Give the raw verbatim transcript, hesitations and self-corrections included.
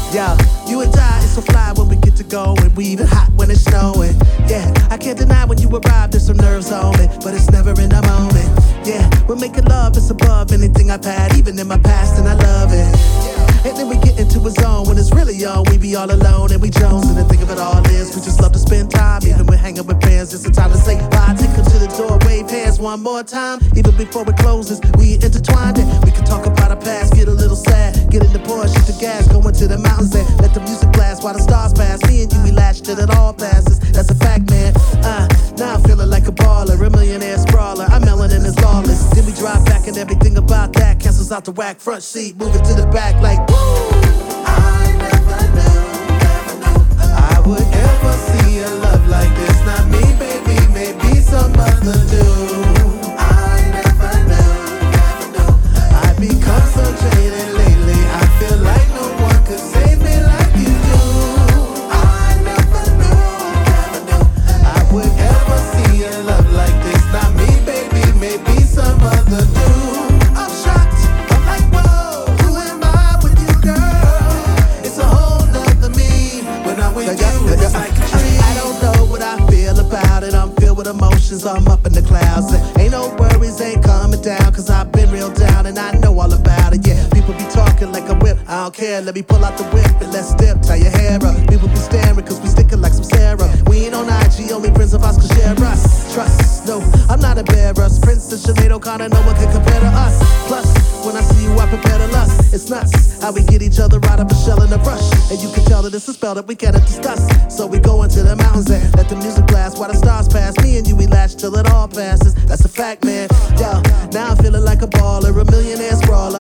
Yo, you and I, it's so fly when we get to go, and we even hot when it's snowing. Yeah, I can't deny when you arrive, there's some nerves on me, but it's never in the moment. Yeah, we're making love, it's above anything I've had, even in my past, and I love it. And then we get into a zone when it's really on, we be all alone and we Jones. And the thing of it all is, we just love to spend time, even when hanging with friends. It's a time to say bye, take them to the door, wave hands one more time. Even before it closes, we intertwined it. We can talk about our past, get a little sad, get in the Porsche, shoot the gas, go into the mountains and let the music blast while the stars pass. Me and you, we latched till it all passes. That's a fact, man. Uh, now I'm feeling like a baller, a millionaire sprawler. I'm melanin is lawless. Then we drive back and everything about that cancels out the whack. Front seat, moving to the back like woo. I never knew, never knew I would ever see a love like this. Not me, baby, maybe some other dude. I never knew, never knew I'd become so jaded lately. I feel like no one could save me like you do. I never knew, never knew I would ever see a love like this. Not me, baby, maybe some other dude. I'm shocked, I'm like, whoa, who am I with you, girl? It's a whole nother me. When I'm with you, it's like a dream. I don't know what I feel about it. I'm filled with emotions, I'm up in the clouds. And ain't no worries, ain't coming down, cause I've been real down and I know all about it. Yeah, people be talking like a whip, I don't care. Let me pull out the whip and let's dip, tie your hair up. People be staring cause we sticking like some Sarah. We ain't on I G, only friends of us can share us. Trust, no, I'm not embarrassed. Princess Sinead O'Connor, no one can compare to us. Plus, when I see you, I prepare to lust. It's nuts how we get each other out of a shell in a rush. And you can tell that it's a spell that we cannot discuss. So we go into the mountains and let the music blast while the stars pass. Me and you, we latch till it all passes. That's a fact, man. Yo, now I'm feeling like a baller, a millionaire sprawler.